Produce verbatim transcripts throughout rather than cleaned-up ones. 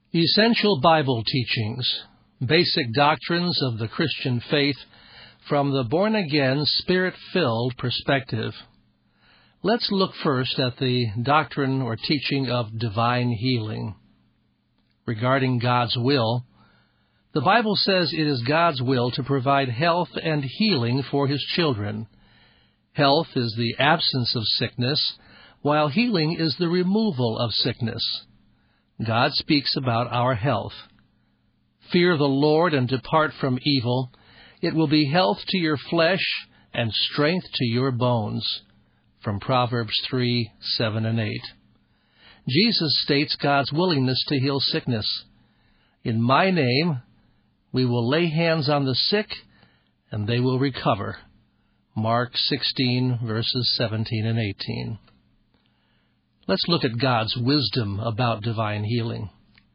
Essential Bible Teachings, Basic Doctrines of the Christian Faith from the born-again, Spirit-filled perspective. Let's look first at the doctrine or teaching of divine healing. Regarding God's will, the Bible says it is God's will to provide health and healing for His children. Health is the absence of sickness, while healing is the removal of sickness. God speaks about our health. Fear the Lord and depart from evil. It will be health to your flesh and strength to your bones. From Proverbs three, seven, and eight. Jesus states God's willingness to heal sickness. In my name, we will lay hands on the sick, and they will recover. Mark sixteen, verses seventeen and eighteen. Let's look at God's wisdom about divine healing.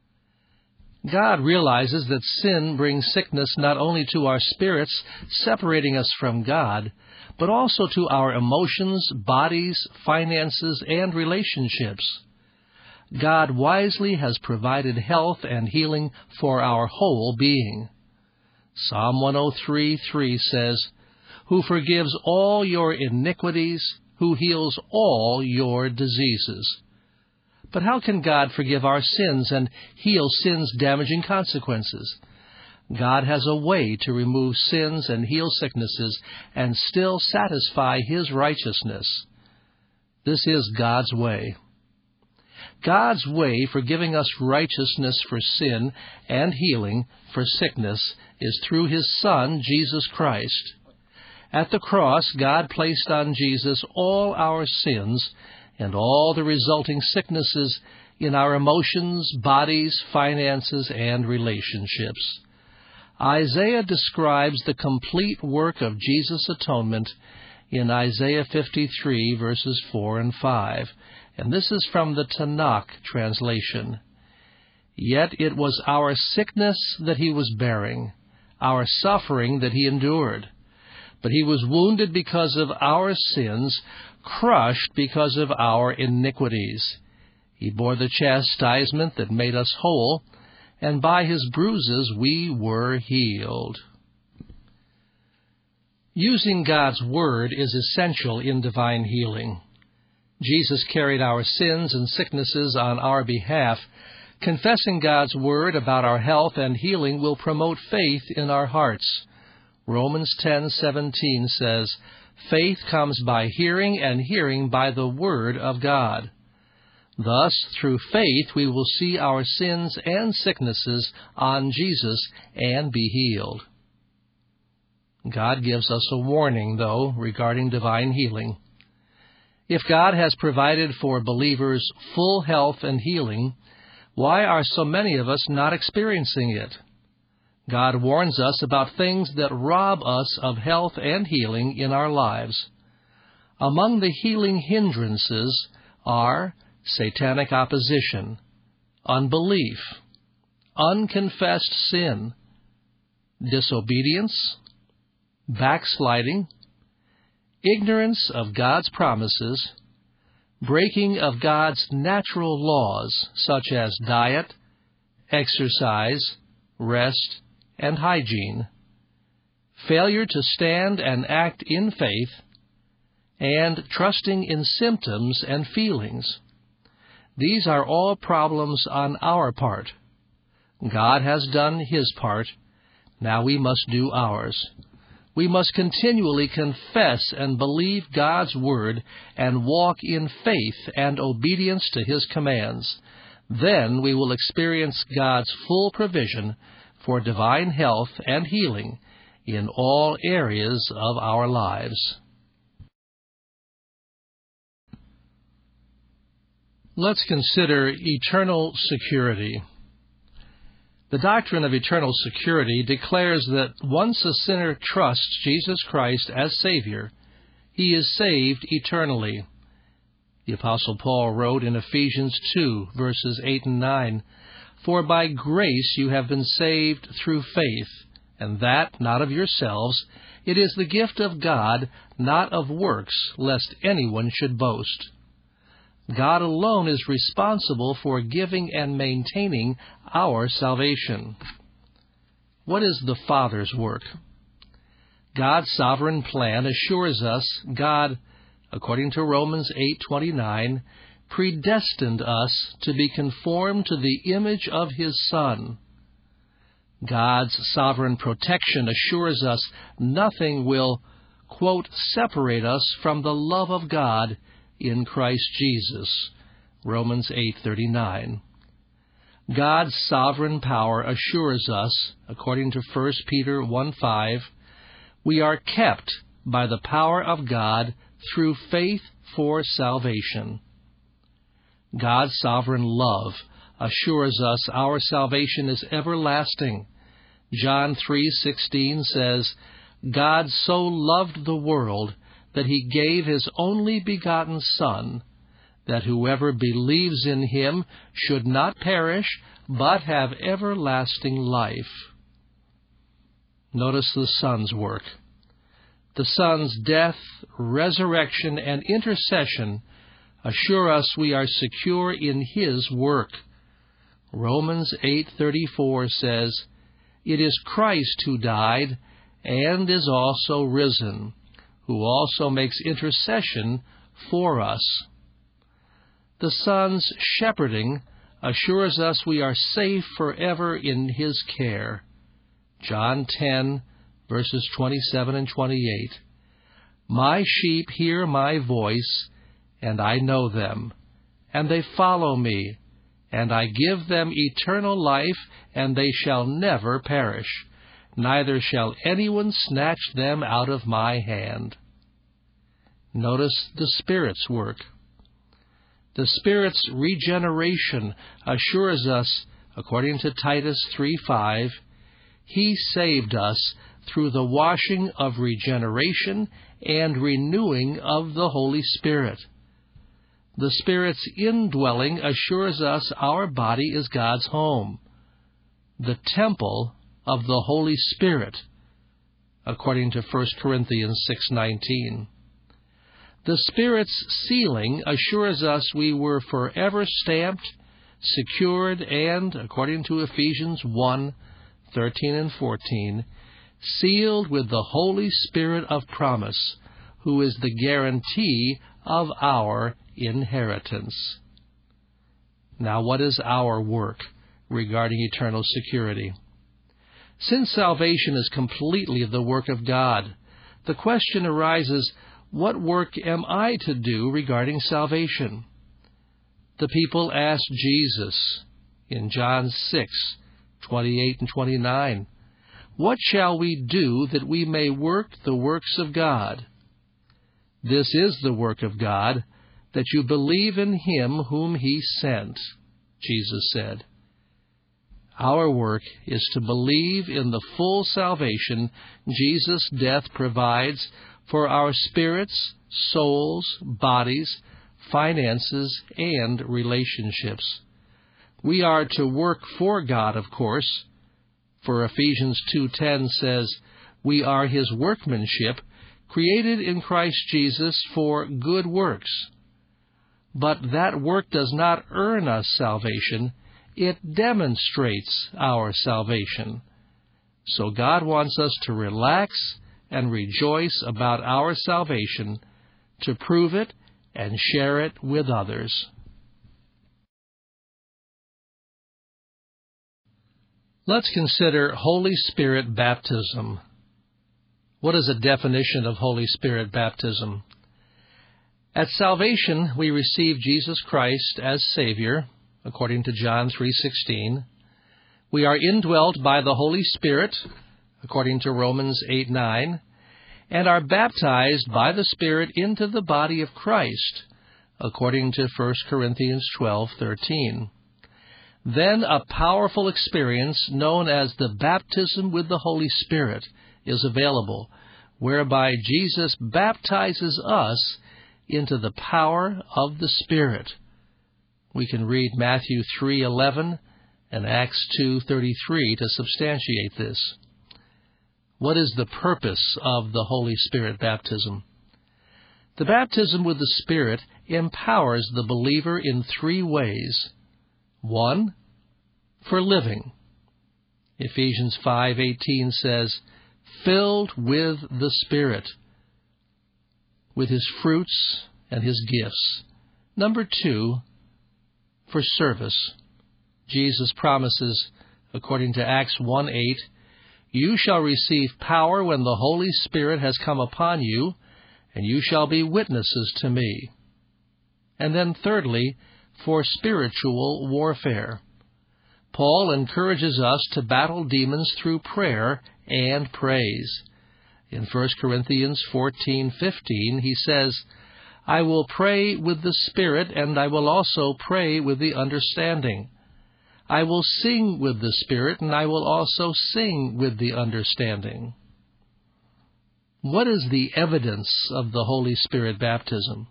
God realizes that sin brings sickness not only to our spirits, separating us from God, but also to our emotions, bodies, finances, and relationships. God wisely has provided health and healing for our whole being. Psalm one oh three, three says, "Who forgives all your iniquities, who heals all your diseases." But how can God forgive our sins and heal sin's damaging consequences? God has a way to remove sins and heal sicknesses and still satisfy His righteousness. This is God's way. God's way for giving us righteousness for sin and healing for sickness is through His Son, Jesus Christ. At the cross, God placed on Jesus all our sins and all the resulting sicknesses in our emotions, bodies, finances, and relationships. Isaiah describes the complete work of Jesus' atonement in Isaiah fifty-three, verses four and five, and this is from the Tanakh translation. "Yet it was our sickness that He was bearing, our suffering that He endured. But He was wounded because of our sins, crushed because of our iniquities. He bore the chastisement that made us whole, and by His bruises we were healed." Using God's Word is essential in divine healing. Jesus carried our sins and sicknesses on our behalf. Confessing God's Word about our health and healing will promote faith in our hearts. Romans ten seventeen says, "Faith comes by hearing, and hearing by the Word of God." Thus, through faith, we will see our sins and sicknesses on Jesus and be healed. God gives us a warning, though, regarding divine healing. If God has provided for believers full health and healing, why are so many of us not experiencing it? God warns us about things that rob us of health and healing in our lives. Among the healing hindrances are satanic opposition, unbelief, unconfessed sin, disobedience, backsliding, ignorance of God's promises, breaking of God's natural laws such as diet, exercise, rest, and hygiene, failure to stand and act in faith, and trusting in symptoms and feelings. These are all problems on our part. God has done His part. Now we must do ours. We must continually confess and believe God's Word and walk in faith and obedience to His commands. Then we will experience God's full provision for divine health and healing in all areas of our lives. Let's consider eternal security. The doctrine of eternal security declares that once a sinner trusts Jesus Christ as Savior, he is saved eternally. The Apostle Paul wrote in Ephesians two, verses eight and nine, "For by grace you have been saved through faith, and that not of yourselves. It is the gift of God, not of works, lest anyone should boast." God alone is responsible for giving and maintaining our salvation. What is the Father's work? God's sovereign plan assures us God, according to Romans eight twenty-nine, predestined us to be conformed to the image of His Son. God's sovereign protection assures us nothing will, quote, separate us from the love of God in Christ Jesus. Romans eight thirty-nine. God's sovereign power assures us, according to First Peter one five, we are kept by the power of God through faith for salvation. God's sovereign love assures us our salvation is everlasting. John three sixteen says, God so loved the world that He gave His only begotten Son, that whoever believes in Him should not perish, but have everlasting life. Notice the Son's work. The Son's death, resurrection, and intercession assure us we are secure in His work. Romans eight thirty-four says, it is Christ who died and is also risen, who also makes intercession for us. The Son's shepherding assures us we are safe forever in His care. John ten, verses twenty-seven and twenty-eight. My sheep hear my voice, and I know them, and they follow me, and I give them eternal life, and they shall never perish, neither shall anyone snatch them out of my hand. Notice the Spirit's work. The Spirit's regeneration assures us, according to Titus three five, He saved us through the washing of regeneration and renewing of the Holy Spirit. The Spirit's indwelling assures us our body is God's home, the temple of the Holy Spirit, according to First Corinthians six nineteen. The Spirit's sealing assures us we were forever stamped, secured, and, according to Ephesians one thirteen and fourteen, sealed with the Holy Spirit of promise, who is the guarantee of our inheritance. Now, what is our work regarding eternal security? Since salvation is completely the work of God, the question arises, what work am I to do regarding salvation? The people asked Jesus in John six twenty-eight and twenty-nine, what shall we do that we may work the works of God? This is the work of God, that you believe in Him whom He sent, Jesus said. Our work is to believe in the full salvation Jesus' death provides for our spirits, souls, bodies, finances, and relationships. We are to work for God, of course, for Ephesians two ten says, we are His workmanship, created in Christ Jesus for good works. But that work does not earn us salvation, it demonstrates our salvation. So God wants us to relax and rejoice about our salvation, to prove it and share it with others. Let's consider Holy Spirit baptism. What is a definition of Holy Spirit baptism? At salvation, we receive Jesus Christ as Savior, according to John three sixteen. We are indwelt by the Holy Spirit, according to Romans eight nine, and are baptized by the Spirit into the body of Christ, according to First Corinthians twelve thirteen. Then a powerful experience known as the baptism with the Holy Spirit is available, whereby Jesus baptizes us into the power of the Spirit. We can read Matthew three eleven and Acts two thirty-three to substantiate this. What is the purpose of the Holy Spirit baptism? The baptism with the Spirit empowers the believer in three ways. One, for living. Ephesians five eighteen says, filled with the Spirit, with His fruits and His gifts. Number two, for service. Jesus promises, according to Acts one eight, you shall receive power when the Holy Spirit has come upon you, and you shall be witnesses to me. And then thirdly, for spiritual warfare. Paul encourages us to battle demons through prayer and praise. In First Corinthians fourteen fifteen, he says, I will pray with the Spirit, and I will also pray with the understanding. I will sing with the Spirit, and I will also sing with the understanding. What is the evidence of the Holy Spirit baptism?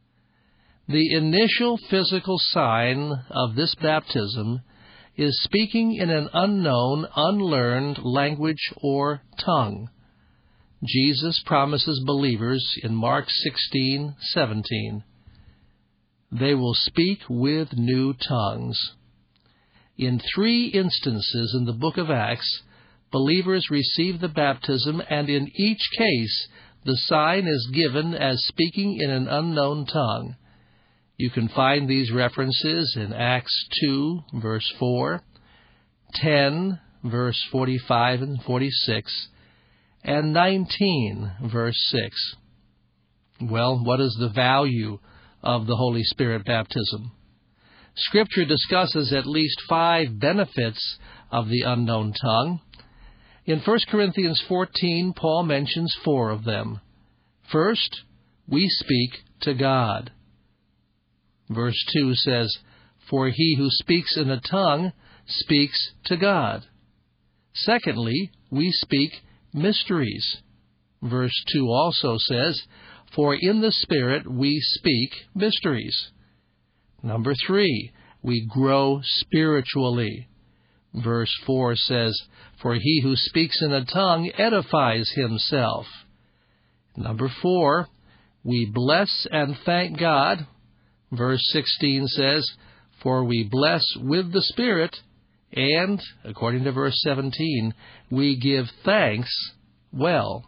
The initial physical sign of this baptism is speaking in an unknown, unlearned language or tongue. Jesus promises believers in Mark sixteen seventeen, they will speak with new tongues. In three instances in the book of Acts, believers receive the baptism, and in each case the sign is given as speaking in an unknown tongue. You can find these references in Acts two, verse four, ten, verse forty-five and forty-six, and nineteen, verse six. Well, what is the value of the Holy Spirit baptism? Scripture discusses at least five benefits of the unknown tongue. In First Corinthians fourteen, Paul mentions four of them. First, we speak to God. Verse two says, for he who speaks in a tongue speaks to God. Secondly, we speak mysteries. Verse two also says, for in the Spirit we speak mysteries. Number three, we grow spiritually. Verse four says, for he who speaks in a tongue edifies himself. Number four, we bless and thank God. Verse sixteen says, for we bless with the Spirit, and, according to verse seventeen, we give thanks well.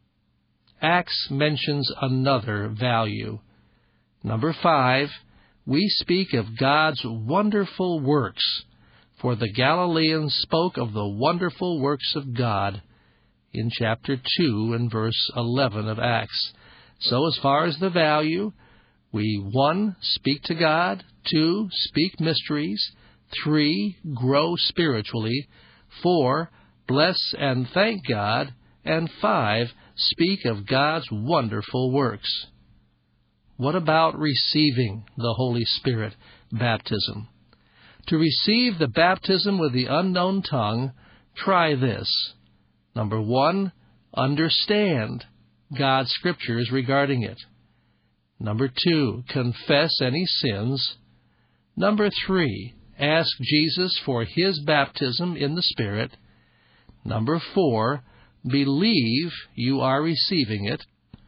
Acts mentions another value. Number five, we speak of God's wonderful works, for the Galileans spoke of the wonderful works of God in chapter two and verse eleven of Acts. So as far as the value, we, one, speak to God, two, speak mysteries, three, grow spiritually, four, bless and thank God, and five, speak of God's wonderful works. What about receiving the Holy Spirit baptism? To receive the baptism with the unknown tongue, try this. Number one, understand God's scriptures regarding it. Number two, confess any sins. Number three, ask Jesus for His baptism in the Spirit. Number four, believe you are receiving it.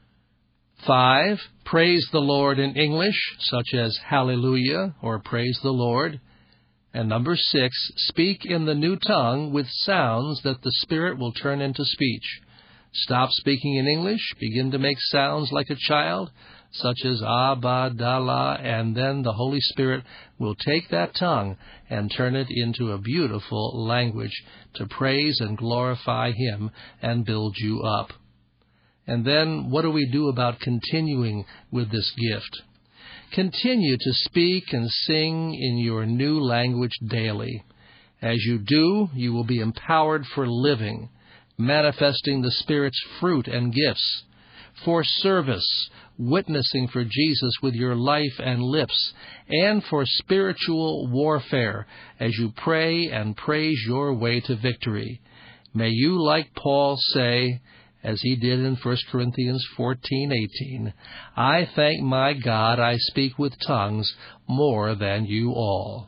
Five, praise the Lord in English, such as hallelujah or praise the Lord. And number six, speak in the new tongue with sounds that the Spirit will turn into speech. Stop speaking in English, begin to make sounds like a child, such as Abba, Dala, and then the Holy Spirit will take that tongue and turn it into a beautiful language to praise and glorify Him and build you up. And then what do we do about continuing with this gift? Continue to speak and sing in your new language daily. As you do, you will be empowered for living, manifesting the Spirit's fruit and gifts, for service, witnessing for Jesus with your life and lips, and for spiritual warfare as you pray and praise your way to victory. May you, like Paul, say, as he did in First Corinthians fourteen eighteen, I thank my God I speak with tongues more than you all.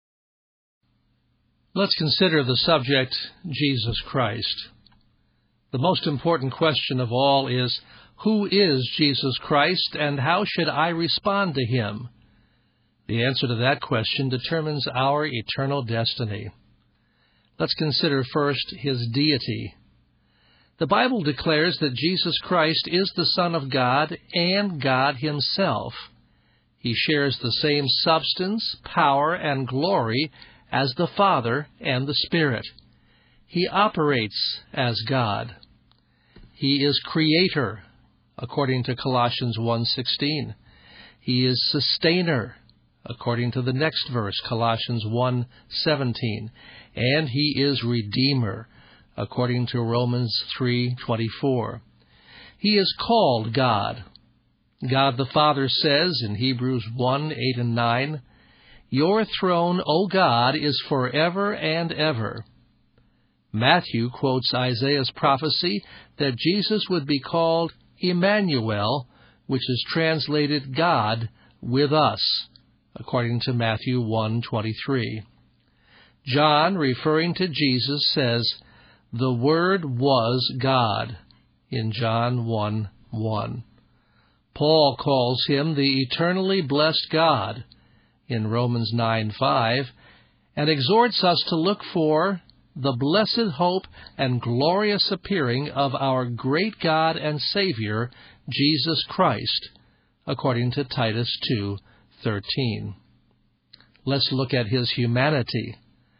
Let's consider the subject, Jesus Christ. The most important question of all is, who is Jesus Christ, and how should I respond to him? The answer to that question determines our eternal destiny. Let's consider first his deity. The Bible declares that Jesus Christ is the Son of God and God himself. He shares the same substance, power, and glory as the Father and the Spirit. He operates as God. He is Creator, according to Colossians one sixteen. He is Sustainer, according to the next verse, Colossians one seventeen. And He is Redeemer, according to Romans three twenty-four. He is called God. God the Father says in Hebrews one eight and nine, "Your throne, O God, is forever and ever." Matthew quotes Isaiah's prophecy that Jesus would be called Emmanuel, which is translated God with us, according to Matthew one twenty-three. John, referring to Jesus, says, "The Word was God," in John one one. Paul calls him the eternally blessed God, in Romans nine five, and exhorts us to look for the blessed hope and glorious appearing of our great God and Savior, Jesus Christ, according to Titus two thirteen. Let's look at his humanity.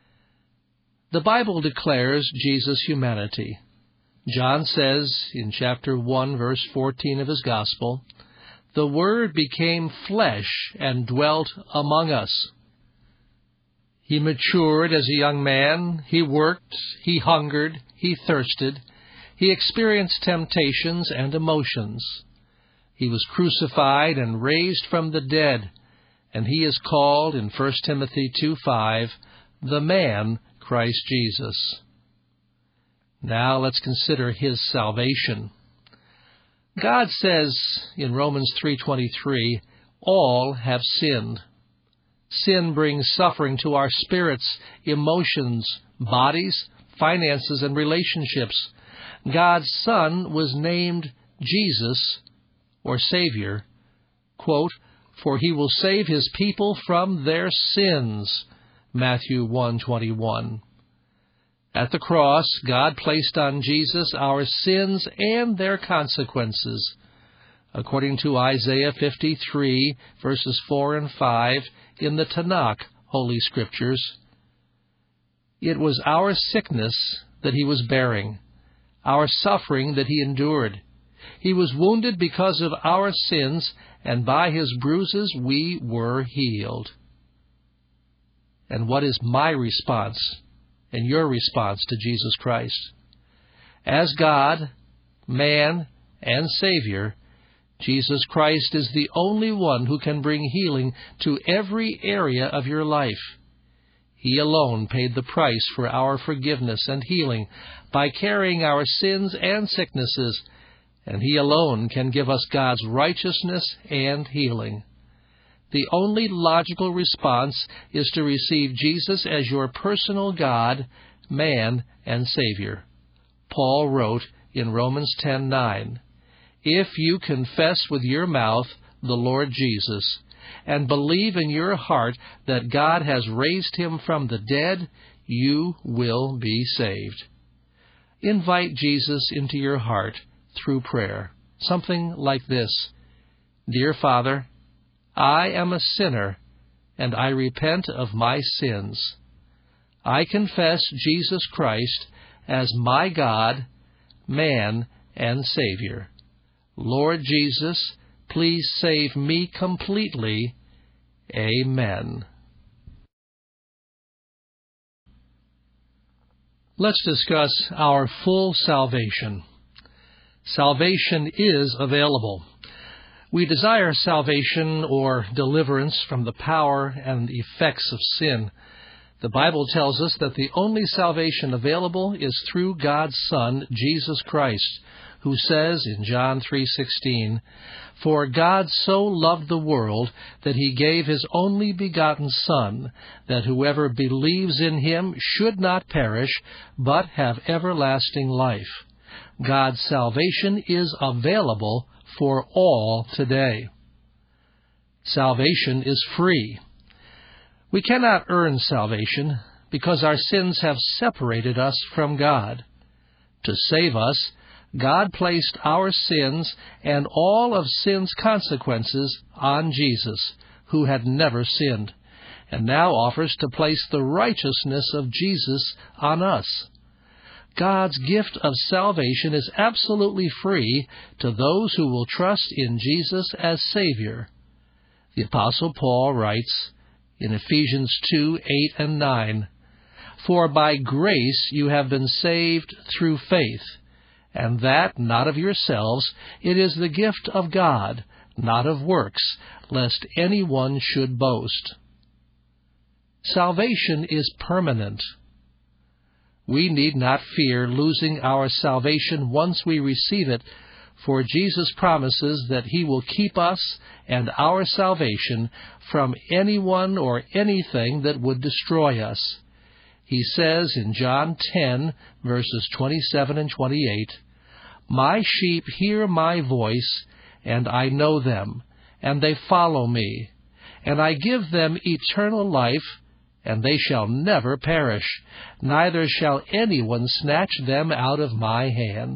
The Bible declares Jesus' humanity. John says in chapter one, verse fourteen of his Gospel, "The Word became flesh and dwelt among us." He matured as a young man. He worked, he hungered, he thirsted. He experienced temptations and emotions. He was crucified and raised from the dead, and he is called in First Timothy two five, the man Christ Jesus. Now let's consider his salvation. God says in Romans three twenty-three, all have sinned. Sin brings suffering to our spirits, emotions, bodies, finances, and relationships. God's Son was named Jesus, or Savior, quote, "For he will save his people from their sins," Matthew one twenty-one. At the cross, God placed on Jesus our sins and their consequences. According to Isaiah fifty-three, verses four and five, in the Tanakh, Holy Scriptures, it was our sickness that he was bearing, our suffering that he endured. He was wounded because of our sins, and by his bruises we were healed. And what is my response and your response to Jesus Christ? As God, man, and Savior, Jesus Christ is the only one who can bring healing to every area of your life. He alone paid the price for our forgiveness and healing by carrying our sins and sicknesses, and He alone can give us God's righteousness and healing. The only logical response is to receive Jesus as your personal God, man, and Savior. Paul wrote in Romans ten nine, "If you confess with your mouth the Lord Jesus, and believe in your heart that God has raised him from the dead, you will be saved." Invite Jesus into your heart through prayer. Something like this: "Dear Father, I am a sinner, and I repent of my sins. I confess Jesus Christ as my God, man, and Savior. Lord Jesus, please save me completely. Amen." Let's discuss our full salvation. Salvation is available. We desire salvation or deliverance from the power and effects of sin. The Bible tells us that the only salvation available is through God's Son, Jesus Christ, who says in John three sixteen, "For God so loved the world that He gave His only begotten Son, that whoever believes in Him should not perish, but have everlasting life. God's salvation is available for all today. Salvation is free. We cannot earn salvation because our sins have separated us from God. To save us, God placed our sins and all of sin's consequences on Jesus, who had never sinned, and now offers to place the righteousness of Jesus on us. God's gift of salvation is absolutely free to those who will trust in Jesus as Savior. The Apostle Paul writes in Ephesians two, eight and nine, "For by grace you have been saved through faith, and that not of yourselves, it is the gift of God, not of works, lest anyone should boast." Salvation is permanent. We need not fear losing our salvation once we receive it, for Jesus promises that He will keep us and our salvation from anyone or anything that would destroy us. He says in John ten, verses twenty-seven and twenty-eight, "My sheep hear my voice, and I know them, and they follow me. And I give them eternal life, and they shall never perish, neither shall anyone snatch them out of my hand."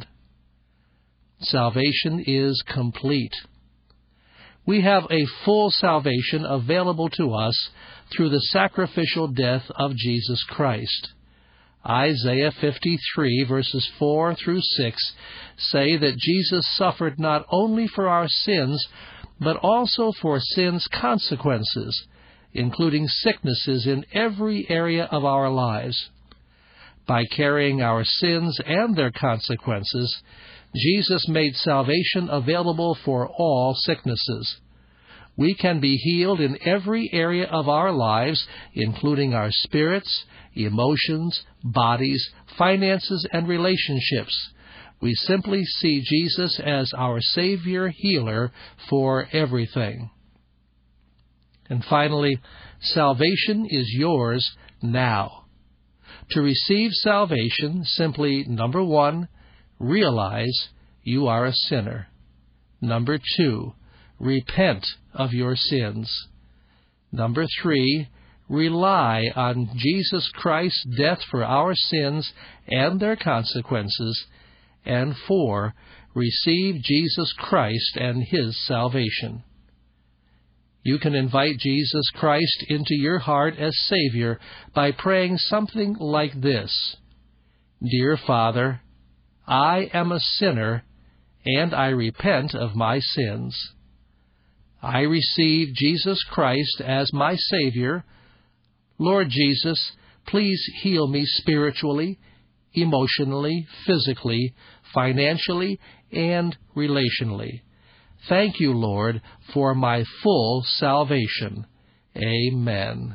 Salvation is complete. We have a full salvation available to us through the sacrificial death of Jesus Christ. Isaiah fifty-three, verses four through six, say that Jesus suffered not only for our sins, but also for sin's consequences, including sicknesses in every area of our lives. By carrying our sins and their consequences, Jesus made salvation available for all sicknesses. We can be healed in every area of our lives, including our spirits, emotions, bodies, finances, and relationships. We simply see Jesus as our Savior healer for everything. And finally, salvation is yours now. To receive salvation, simply, number one, realize you are a sinner. Number two, repent of your sins. Number three, rely on Jesus Christ's death for our sins and their consequences. And four, receive Jesus Christ and His salvation. You can invite Jesus Christ into your heart as Savior by praying something like this: "Dear Father, I am a sinner, and I repent of my sins. I receive Jesus Christ as my Savior. Lord Jesus, please heal me spiritually, emotionally, physically, financially, and relationally. Thank you, Lord, for my full salvation. Amen."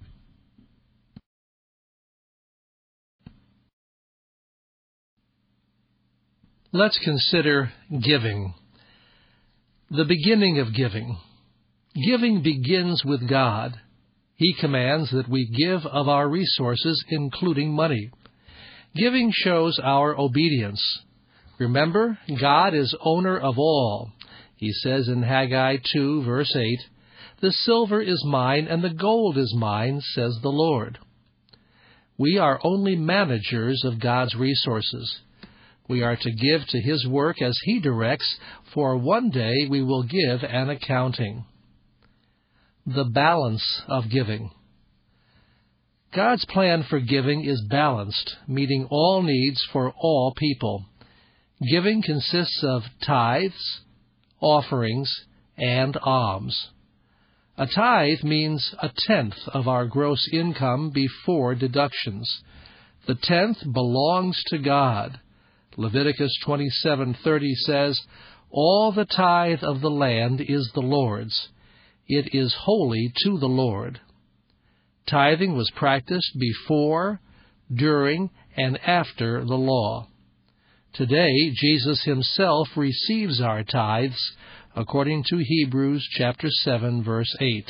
Let's consider giving. The beginning of giving. Giving begins with God. He commands that we give of our resources, including money. Giving shows our obedience. Remember, God is owner of all. He says in Haggai two, verse eight, "The silver is mine, and the gold is mine, says the Lord." We are only managers of God's resources. We are to give to His work as He directs, for one day we will give an accounting. The balance of giving. God's plan for giving is balanced, meeting all needs for all people. Giving consists of tithes, offerings, and alms. A tithe means a tenth of our gross income before deductions. The tenth belongs to God. Leviticus twenty-seven thirty says, "All the tithe of the land is the Lord's. It is holy to the Lord." Tithing was practiced before, during, and after the law. Today, Jesus Himself receives our tithes, according to Hebrews chapter seven, verse eight.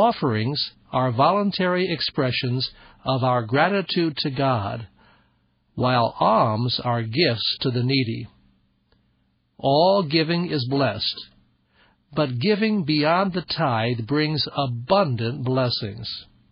Offerings are voluntary expressions of our gratitude to God. while alms are gifts to the needy. All giving is blessed, but giving beyond the tithe brings abundant blessings.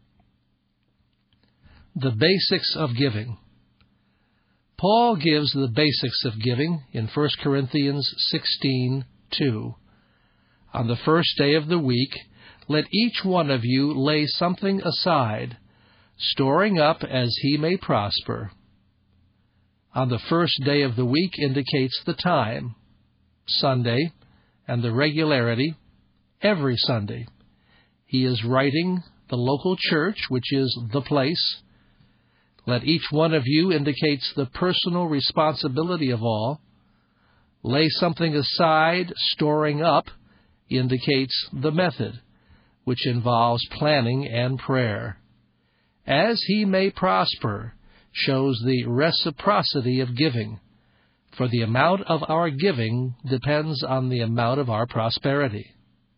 The basics of giving. Paul gives the basics of giving in First Corinthians sixteen two. On the first day of the week, let each one of you lay something aside, storing up as he may prosper. On the first day of the week indicates the time, Sunday, and the regularity, every Sunday. He is writing the local church, which is the place. Let each one of you indicates the personal responsibility of all. Lay something aside, storing up, indicates the method, which involves planning and prayer. As he may prosper shows the reciprocity of giving, for the amount of our giving depends on the amount of our prosperity.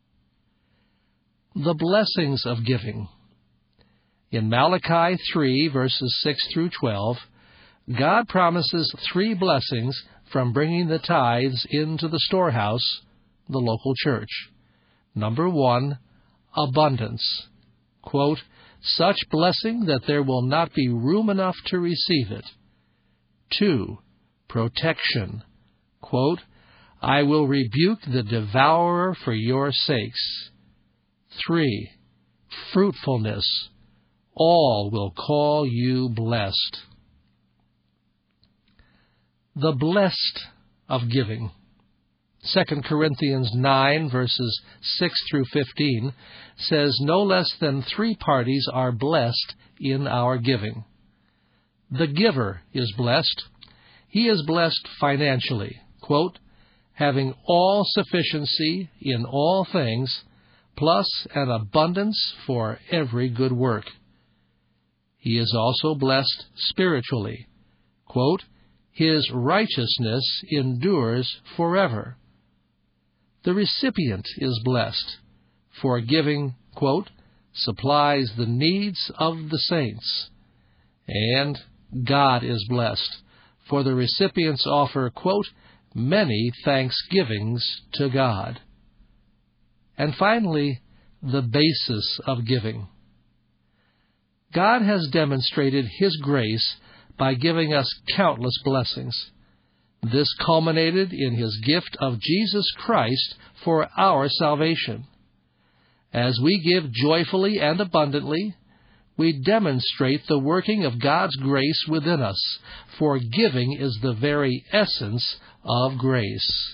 The blessings of giving. In Malachi three, verses six through twelve, God promises three blessings from bringing the tithes into the storehouse, the local church. Number one, abundance. Quote, such blessing that there will not be room enough to receive it. Two, protection. Quote, I will rebuke the devourer for your sakes. Three, fruitfulness. All will call you blessed. The blessed of giving. Second Corinthians nine, verses six through fifteen, says no less than three parties are blessed in our giving. The giver is blessed. He is blessed financially, quote, having all sufficiency in all things, plus an abundance for every good work. He is also blessed spiritually, quote, his righteousness endures forever. The recipient is blessed, for giving, quote, supplies the needs of the saints. And God is blessed, for the recipients offer, quote, many thanksgivings to God. And finally, the basis of giving. God has demonstrated His grace by giving us countless blessings. This culminated in His gift of Jesus Christ for our salvation. As we give joyfully and abundantly, we demonstrate the working of God's grace within us, for giving is the very essence of grace.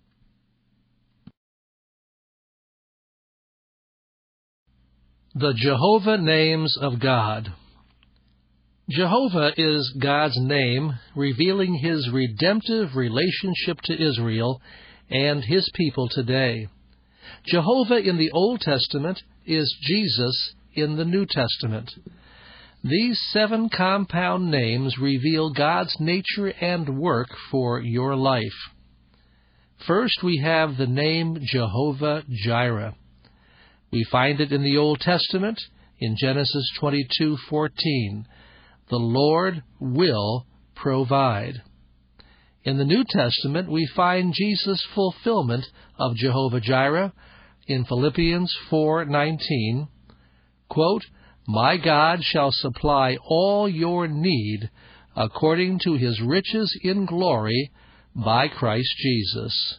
The Jehovah names of God. Jehovah is God's name, revealing His redemptive relationship to Israel and His people today. Jehovah in the Old Testament is Jesus in the New Testament. These seven compound names reveal God's nature and work for your life. First, we have the name Jehovah-Jireh. We find it in the Old Testament in Genesis twenty-two fourteen. The Lord will provide. In the New Testament, we find Jesus' fulfillment of Jehovah-Jireh in Philippians four nineteen. Quote, my God shall supply all your need according to His riches in glory by Christ Jesus.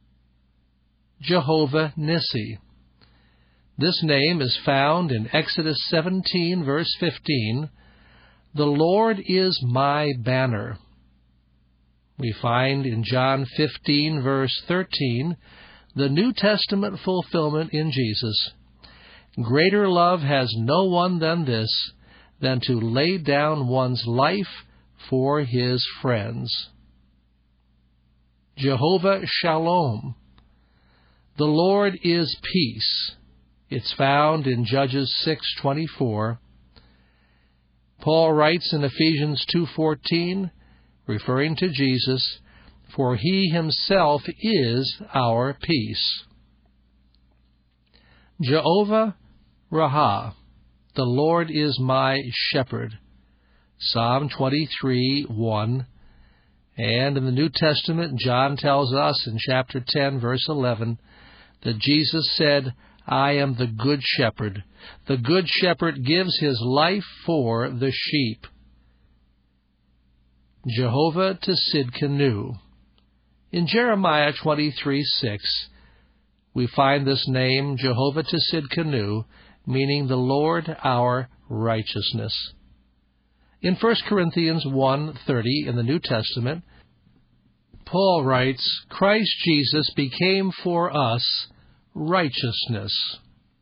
Jehovah Nissi. This name is found in Exodus seventeen, verse fifteen. The Lord is my banner. We find in John fifteen, verse thirteen, the New Testament fulfillment in Jesus. Greater love has no one than this, than to lay down one's life for his friends. Jehovah Shalom. The Lord is peace. It's found in Judges six twenty-four. Paul writes in Ephesians two fourteen, referring to Jesus, for He Himself is our peace. Jehovah Raha, the Lord is my shepherd. Psalm twenty-three, one. And in the New Testament, John tells us in chapter ten, verse eleven, that Jesus said, I am the good shepherd. The good shepherd gives his life for the sheep. Jehovah Tsidkenu. In Jeremiah twenty-three, six, we find this name, Jehovah Tsidkenu, meaning the Lord our righteousness. In First Corinthians one thirty in the New Testament, Paul writes, Christ Jesus became for us righteousness.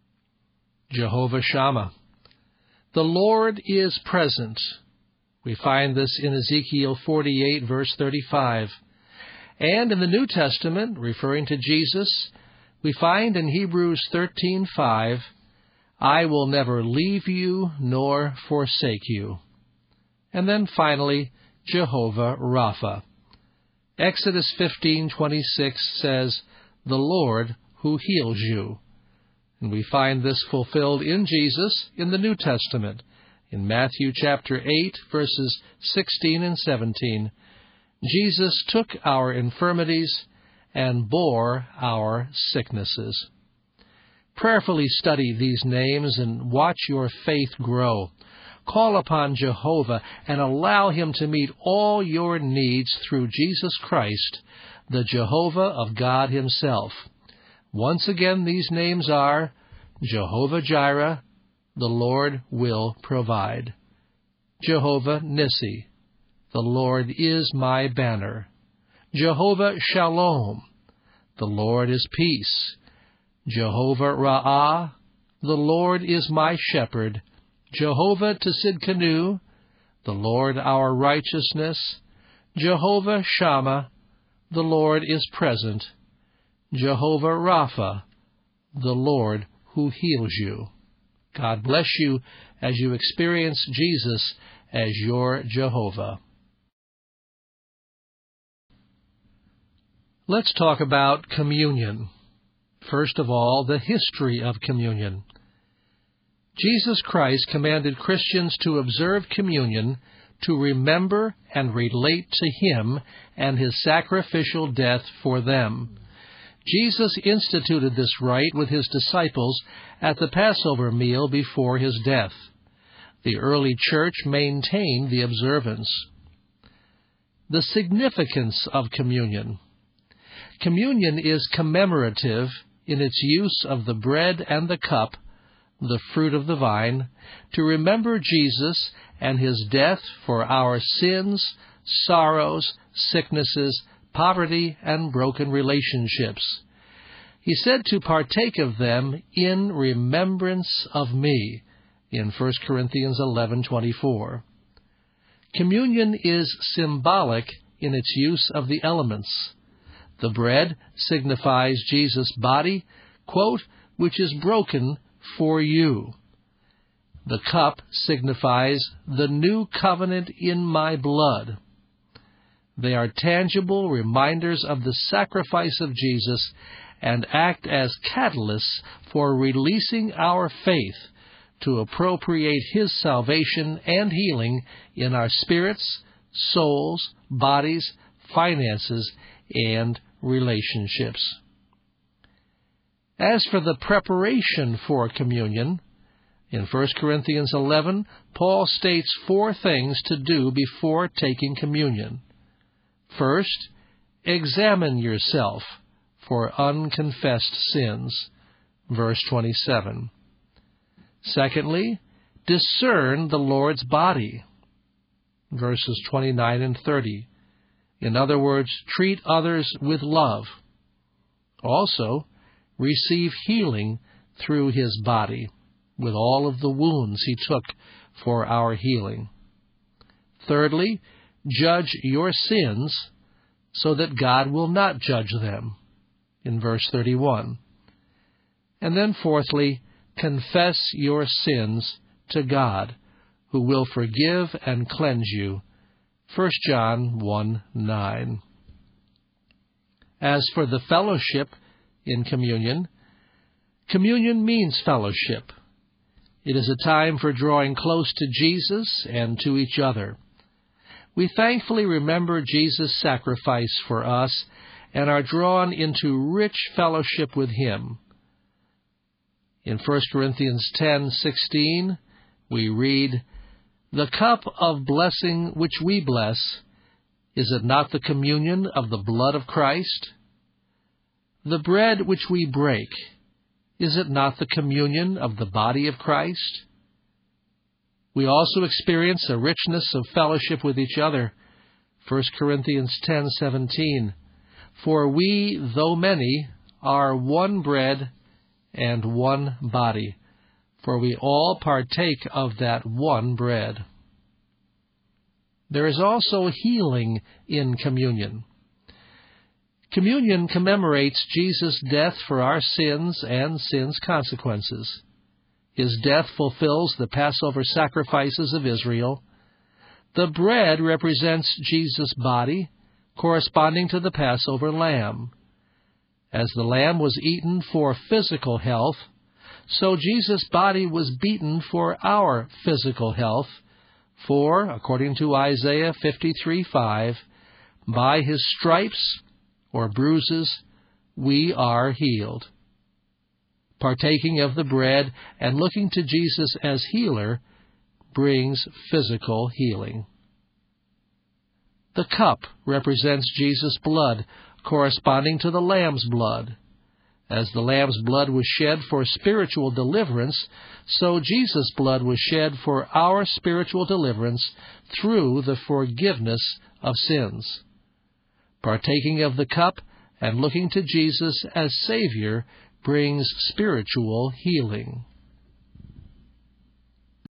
Jehovah Shammah. The Lord is present. We find this in Ezekiel forty-eight, verse thirty-five. And in the New Testament, referring to Jesus, we find in Hebrews thirteen, five, I will never leave you nor forsake you. And then finally, Jehovah Rapha. Exodus fifteen, twenty-six says, the Lord who heals you. And we find this fulfilled in Jesus in the New Testament. In Matthew chapter eight, verses sixteen and seventeen, Jesus took our infirmities and bore our sicknesses. Prayerfully study these names and watch your faith grow. Call upon Jehovah and allow Him to meet all your needs through Jesus Christ, the Jehovah of God Himself. Once again, these names are Jehovah Jireh, the Lord will provide. Jehovah Nissi, the Lord is my banner. Jehovah Shalom, the Lord is peace. Jehovah Ra'ah, the Lord is my shepherd. Jehovah Tsidkenu, the Lord our righteousness. Jehovah Shammah, the Lord is present. Jehovah Rapha, the Lord who heals you. God bless you as you experience Jesus as your Jehovah. Let's talk about communion. First of all, the history of communion. Jesus Christ commanded Christians to observe communion to remember and relate to Him and His sacrificial death for them. Jesus instituted this rite with His disciples at the Passover meal before His death. The early church maintained the observance. The significance of communion. Communion is commemorative in its use of the bread and the cup, the fruit of the vine, to remember Jesus and His death for our sins, sorrows, sicknesses, poverty, and broken relationships. He said to partake of them in remembrance of me, in First Corinthians eleven twenty-four. Communion is symbolic in its use of the elements. The bread signifies Jesus' body, quote, which is broken for you. The cup signifies the new covenant in my blood. They are tangible reminders of the sacrifice of Jesus and act as catalysts for releasing our faith to appropriate His salvation and healing in our spirits, souls, bodies, finances, and relationships. As for the preparation for communion, in First Corinthians eleven, Paul states four things to do before taking communion. First, examine yourself for unconfessed sins, verse twenty-seven. Secondly, discern the Lord's body, verses twenty-nine and thirty. In other words, treat others with love. Also, receive healing through His body, with all of the wounds He took for our healing. Thirdly, judge your sins so that God will not judge them, in verse thirty-one. And then fourthly, confess your sins to God, who will forgive and cleanse you, First John one nine. As for the fellowship in communion, communion means fellowship. It is a time for drawing close to Jesus and to each other. We thankfully remember Jesus' sacrifice for us and are drawn into rich fellowship with Him. In First Corinthians ten sixteen, we read, "The cup of blessing which we bless, is it not the communion of the blood of Christ? The bread which we break, is it not the communion of the body of Christ?" We also experience a richness of fellowship with each other. First Corinthians ten seventeen, "For we, though many, are one bread and one body, for we all partake of that one bread." There is also healing in communion. Communion commemorates Jesus' death for our sins and sin's consequences. His death fulfills the Passover sacrifices of Israel. The bread represents Jesus' body, corresponding to the Passover lamb. As the lamb was eaten for physical health, so Jesus' body was beaten for our physical health, for, according to Isaiah fifty-three five, by His stripes or bruises we are healed. Partaking of the bread and looking to Jesus as healer brings physical healing. The cup represents Jesus' blood, corresponding to the lamb's blood. As the lamb's blood was shed for spiritual deliverance, so Jesus' blood was shed for our spiritual deliverance through the forgiveness of sins. Partaking of the cup and looking to Jesus as Savior brings spiritual healing.